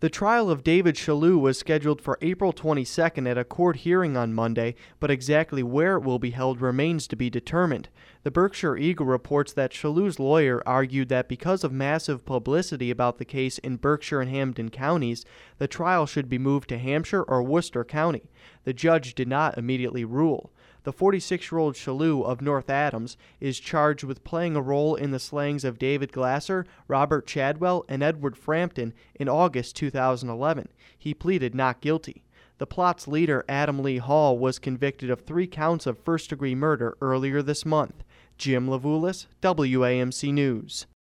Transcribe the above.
The trial of David Shalhoub was scheduled for April 22nd at a court hearing on Monday, but exactly where it will be held remains to be determined. The Berkshire Eagle reports that Shalhoub's lawyer argued that because of massive publicity about the case in Berkshire and Hampden counties, the trial should be moved to Hampshire or Worcester County. The judge did not immediately rule. The 46-year-old Shalhoub of North Adams is charged with playing a role in the slayings of David Glasser, Robert Chadwell, and Edward Frampton in August 2011. He pleaded not guilty. The plot's leader, Adam Lee Hall, was convicted of 3 counts of first-degree murder earlier this month. Jim Levulis, WAMC News.